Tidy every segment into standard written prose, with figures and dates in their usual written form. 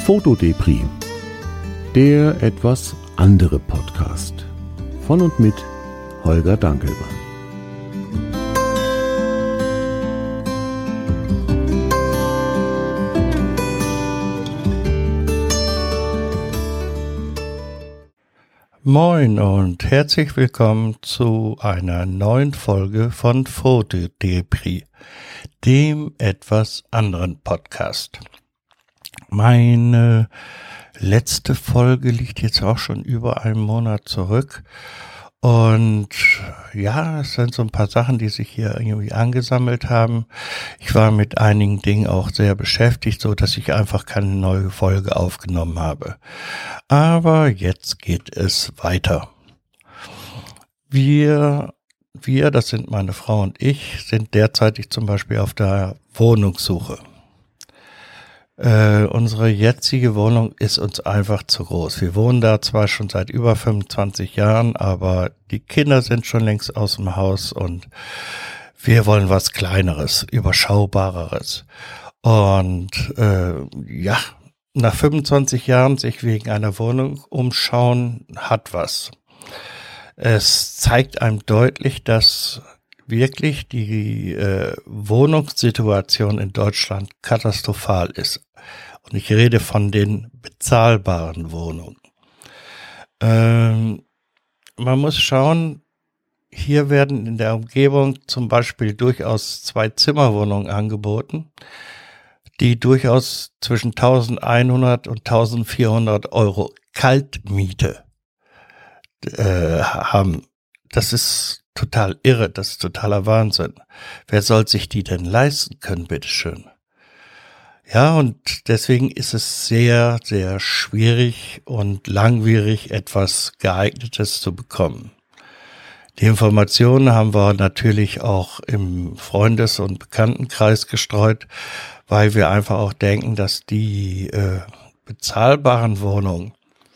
Fotodepri, der etwas andere Podcast von und mit Holger Dankelmann. Moin und herzlich willkommen zu einer neuen Folge von Fotodepri, dem etwas anderen Podcast. Meine letzte Folge liegt jetzt auch schon über einen Monat zurück und ja, es sind so ein paar Sachen, die sich hier irgendwie angesammelt haben. Ich war mit einigen Dingen auch sehr beschäftigt, so dass ich einfach keine neue Folge aufgenommen habe. Aber jetzt geht es weiter. Wir, das sind meine Frau und ich, sind derzeitig zum Beispiel auf der Wohnungssuche. Unsere jetzige Wohnung ist uns einfach zu groß. Wir wohnen da zwar schon seit über 25 Jahren, aber die Kinder sind schon längst aus dem Haus und wir wollen was Kleineres, Überschaubareres. Und nach 25 Jahren sich wegen einer Wohnung umschauen, hat was. Es zeigt einem deutlich, dass wirklich die Wohnungssituation in Deutschland katastrophal ist. Und ich rede von den bezahlbaren Wohnungen. Man muss schauen, hier werden in der Umgebung zum Beispiel durchaus 2-Zimmer-Wohnungen angeboten, die durchaus zwischen 1.100 und 1.400 Euro Kaltmiete haben. Das ist total irre, das ist totaler Wahnsinn. Wer soll sich die denn leisten können, bitteschön? Ja, und deswegen ist es sehr, sehr schwierig und langwierig, etwas Geeignetes zu bekommen. Die Informationen haben wir natürlich auch im Freundes- und Bekanntenkreis gestreut, weil wir einfach auch denken, dass die bezahlbaren Wohnungen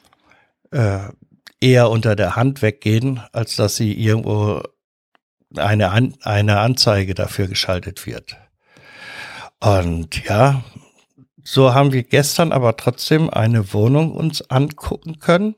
eher unter der Hand weggehen, als dass sie irgendwo eine Anzeige dafür geschaltet wird. Und ja, so haben wir gestern aber trotzdem eine Wohnung uns angucken können,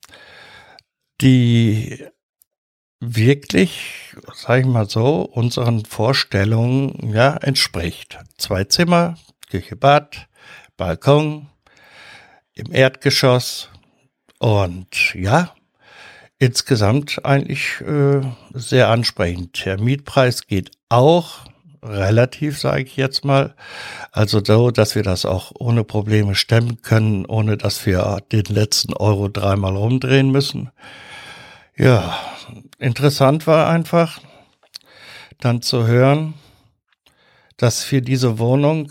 die wirklich, sag ich mal so, unseren Vorstellungen ja entspricht. 2 Zimmer, Küche, Bad, Balkon, im Erdgeschoss und ja, insgesamt eigentlich sehr ansprechend. Der Mietpreis geht auch relativ, sage ich jetzt mal, also so, dass wir das auch ohne Probleme stemmen können, ohne dass wir den letzten Euro 3-mal rumdrehen müssen. Ja, interessant war einfach dann zu hören, dass für diese Wohnung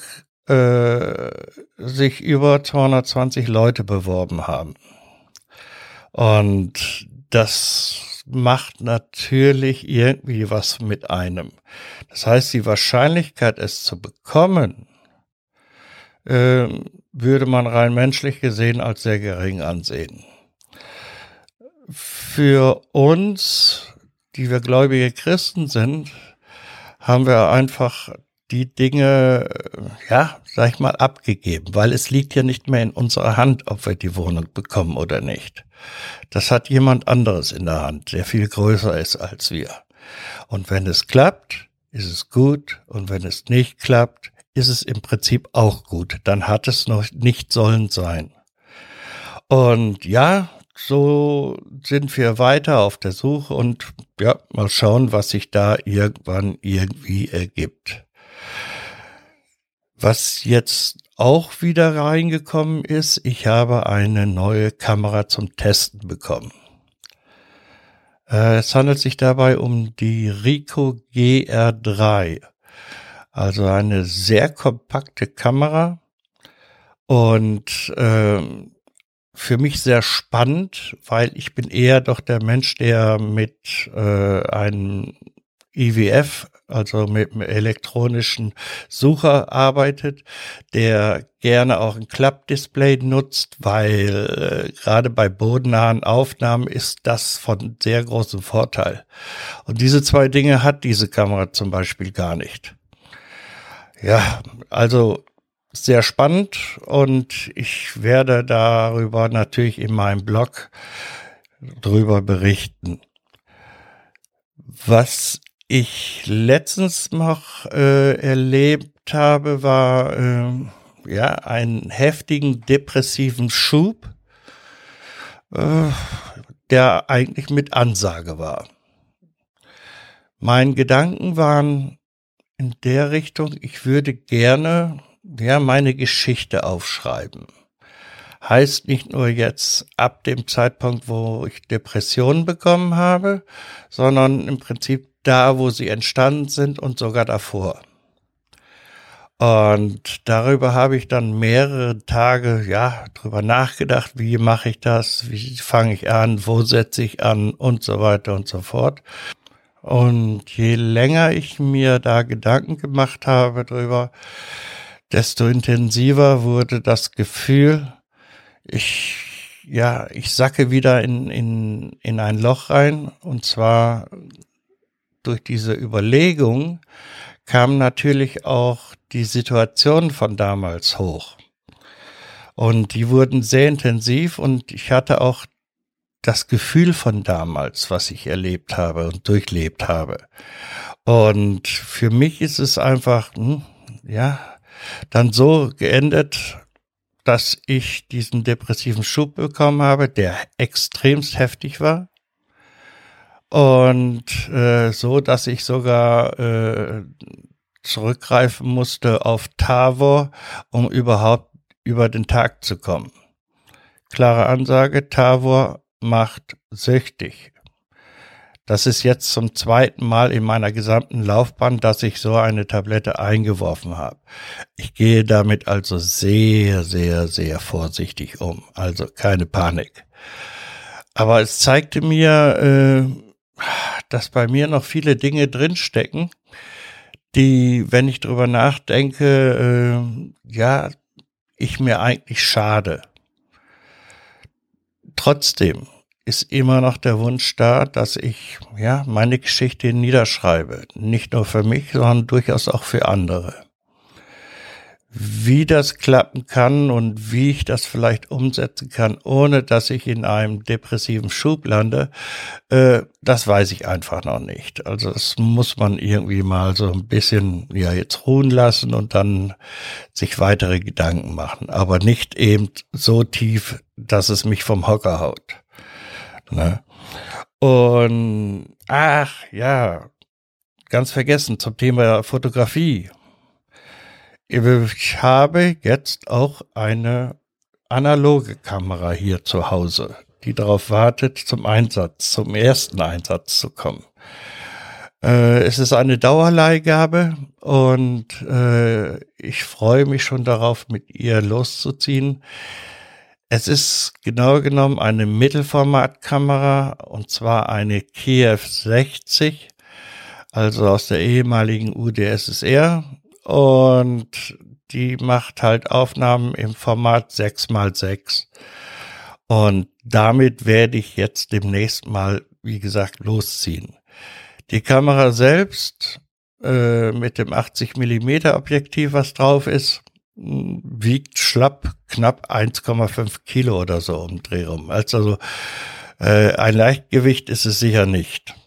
sich über 220 Leute beworben haben. Und das macht natürlich irgendwie was mit einem. Das heißt, die Wahrscheinlichkeit, es zu bekommen, würde man rein menschlich gesehen als sehr gering ansehen. Für uns, die wir gläubige Christen sind, haben wir einfach die Dinge, sag ich mal, abgegeben, weil es liegt ja nicht mehr in unserer Hand, ob wir die Wohnung bekommen oder nicht. Das hat jemand anderes in der Hand, der viel größer ist als wir. Und wenn es klappt, ist es gut. Und wenn es nicht klappt, ist es im Prinzip auch gut. Dann hat es noch nicht sollen sein. Und ja, so sind wir weiter auf der Suche und ja, mal schauen, was sich da irgendwann irgendwie ergibt. Was jetzt auch wieder reingekommen ist, ich habe eine neue Kamera zum Testen bekommen. Es handelt sich dabei um die Ricoh GR3, also eine sehr kompakte Kamera und für mich sehr spannend, weil ich bin eher doch der Mensch, der mit einem IWF, also mit einem elektronischen Sucher arbeitet, der gerne auch ein Klappdisplay nutzt, weil gerade bei bodennahen Aufnahmen ist das von sehr großem Vorteil. Und diese 2 Dinge hat diese Kamera zum Beispiel gar nicht. Ja, also sehr spannend und ich werde darüber natürlich in meinem Blog drüber berichten. Was ich letztens noch erlebt habe, war einen heftigen depressiven Schub, der eigentlich mit Ansage war. Meine Gedanken waren in der Richtung, ich würde gerne meine Geschichte aufschreiben. Heißt nicht nur jetzt ab dem Zeitpunkt, wo ich Depressionen bekommen habe, sondern im Prinzip da, wo sie entstanden sind und sogar davor. Und darüber habe ich dann mehrere Tage, drüber nachgedacht, wie mache ich das, wie fange ich an, wo setze ich an und so weiter und so fort. Und je länger ich mir da Gedanken gemacht habe drüber, desto intensiver wurde das Gefühl, ich sacke wieder in ein Loch rein, und zwar durch diese Überlegung kam natürlich auch die Situation von damals hoch. Und die wurden sehr intensiv und ich hatte auch das Gefühl von damals, was ich erlebt habe und durchlebt habe. Und für mich ist es einfach, dann so geendet, dass ich diesen depressiven Schub bekommen habe, der extremst heftig war. Und so, dass ich sogar zurückgreifen musste auf Tavor, um überhaupt über den Tag zu kommen. Klare Ansage, Tavor macht süchtig. Das ist jetzt zum 2. Mal in meiner gesamten Laufbahn, dass ich so eine Tablette eingeworfen habe. Ich gehe damit also sehr, sehr, sehr vorsichtig um. Also keine Panik. Aber es zeigte mir, dass bei mir noch viele Dinge drinstecken, die, wenn ich drüber nachdenke, ich mir eigentlich schade. Trotzdem ist immer noch der Wunsch da, dass ich meine Geschichte niederschreibe. Nicht nur für mich, sondern durchaus auch für andere. Wie das klappen kann und wie ich das vielleicht umsetzen kann, ohne dass ich in einem depressiven Schub lande, das weiß ich einfach noch nicht. Also das muss man irgendwie mal so ein bisschen jetzt ruhen lassen und dann sich weitere Gedanken machen. Aber nicht eben so tief, dass es mich vom Hocker haut. Ne? Und ganz vergessen zum Thema Fotografie. Ich habe jetzt auch eine analoge Kamera hier zu Hause, die darauf wartet, zum ersten Einsatz zu kommen. Es ist eine Dauerleihgabe und ich freue mich schon darauf, mit ihr loszuziehen. Es ist genau genommen eine Mittelformatkamera, und zwar eine KF60, also aus der ehemaligen UdSSR. Und die macht halt Aufnahmen im Format 6x6. Und damit werde ich jetzt demnächst mal, wie gesagt, losziehen. Die Kamera selbst mit dem 80mm Objektiv, was drauf ist, wiegt schlapp knapp 1,5 Kilo oder so um den Dreh rum. Also ein Leichtgewicht ist es sicher nicht.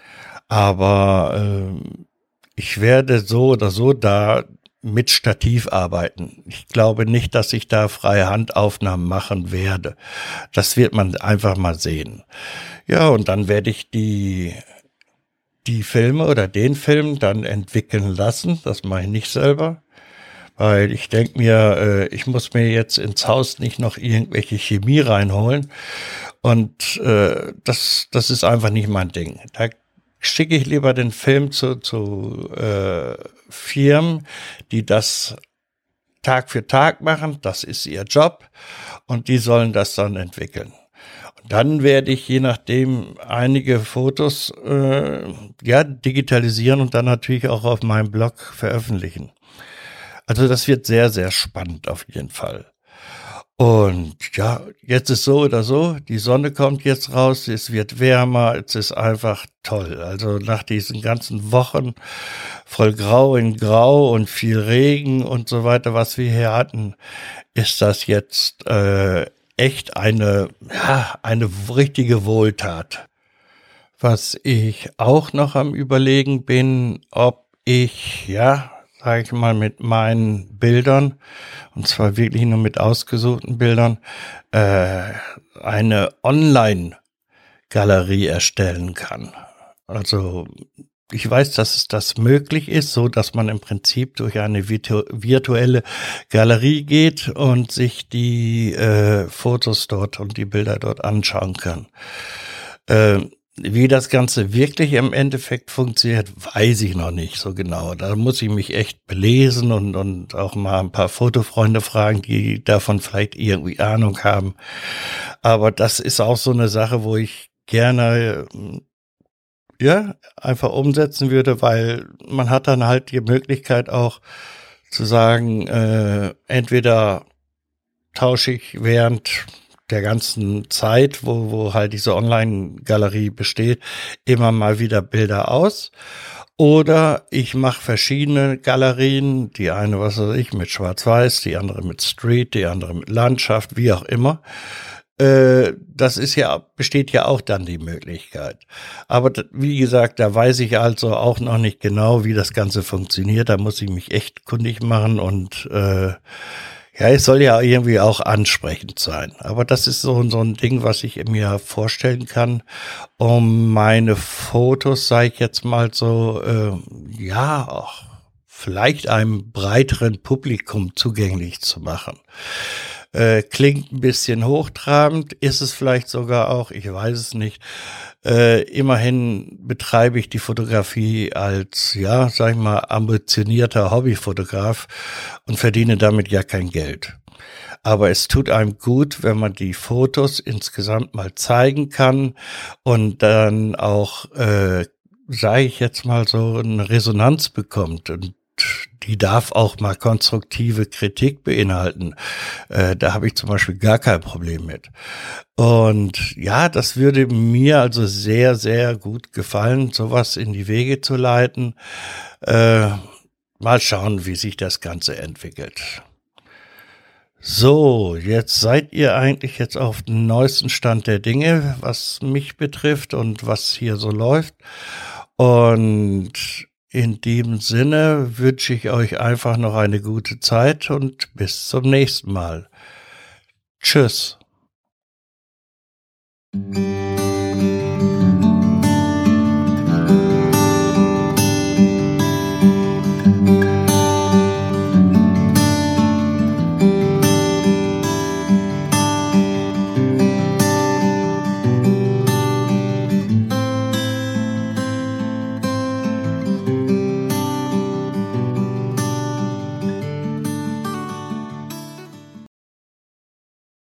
Aber ich werde so oder so da mit Stativ arbeiten. Ich glaube nicht, dass ich da freie Handaufnahmen machen werde. Das wird man einfach mal sehen. Ja, und dann werde ich die Filme oder den Film dann entwickeln lassen. Das mache ich nicht selber. Weil ich denke mir, ich muss mir jetzt ins Haus nicht noch irgendwelche Chemie reinholen. Und das ist einfach nicht mein Ding. Da schicke ich lieber den Film zu Firmen, die das Tag für Tag machen. Das ist ihr Job und die sollen das dann entwickeln. Und dann werde ich je nachdem einige Fotos digitalisieren und dann natürlich auch auf meinem Blog veröffentlichen. Also das wird sehr, sehr spannend auf jeden Fall. Und ja, jetzt ist so oder so, die Sonne kommt jetzt raus, es wird wärmer, es ist einfach toll. Also nach diesen ganzen Wochen voll Grau in Grau und viel Regen und so weiter, was wir hier hatten, ist das jetzt echt eine richtige Wohltat. Was ich auch noch am Überlegen bin, ob ich, sage ich mal, mit meinen Bildern, und zwar wirklich nur mit ausgesuchten Bildern, eine Online-Galerie erstellen kann. Also ich weiß, dass es das möglich ist, so dass man im Prinzip durch eine virtuelle Galerie geht und sich die Fotos dort und die Bilder dort anschauen kann. Wie das Ganze wirklich im Endeffekt funktioniert, weiß ich noch nicht so genau. Da muss ich mich echt belesen und auch mal ein paar Fotofreunde fragen, die davon vielleicht irgendwie Ahnung haben. Aber das ist auch so eine Sache, wo ich gerne einfach umsetzen würde, weil man hat dann halt die Möglichkeit auch zu sagen, entweder tausche ich während der ganzen Zeit, wo halt diese Online-Galerie besteht, immer mal wieder Bilder aus. Oder ich mache verschiedene Galerien, die eine, was weiß ich, mit Schwarz-Weiß, die andere mit Street, die andere mit Landschaft, wie auch immer. Das besteht ja auch dann die Möglichkeit. Aber wie gesagt, da weiß ich also auch noch nicht genau, wie das Ganze funktioniert. Da muss ich mich echt kundig machen und es soll ja irgendwie auch ansprechend sein. Aber das ist so ein Ding, was ich mir vorstellen kann, um meine Fotos, sage ich jetzt mal so, auch vielleicht einem breiteren Publikum zugänglich zu machen. Klingt ein bisschen hochtrabend, ist es vielleicht sogar auch, ich weiß es nicht. Immerhin betreibe ich die Fotografie als, sag ich mal, ambitionierter Hobbyfotograf und verdiene damit ja kein Geld. Aber es tut einem gut, wenn man die Fotos insgesamt mal zeigen kann und dann auch, sage ich jetzt mal so, eine Resonanz bekommt. Und die darf auch mal konstruktive Kritik beinhalten. Da habe ich zum Beispiel gar kein Problem mit. Und das würde mir also sehr, sehr gut gefallen, sowas in die Wege zu leiten. Mal schauen, wie sich das Ganze entwickelt. So, jetzt seid ihr eigentlich jetzt auf dem neuesten Stand der Dinge, was mich betrifft und was hier so läuft. Und in dem Sinne wünsche ich euch einfach noch eine gute Zeit und bis zum nächsten Mal. Tschüss.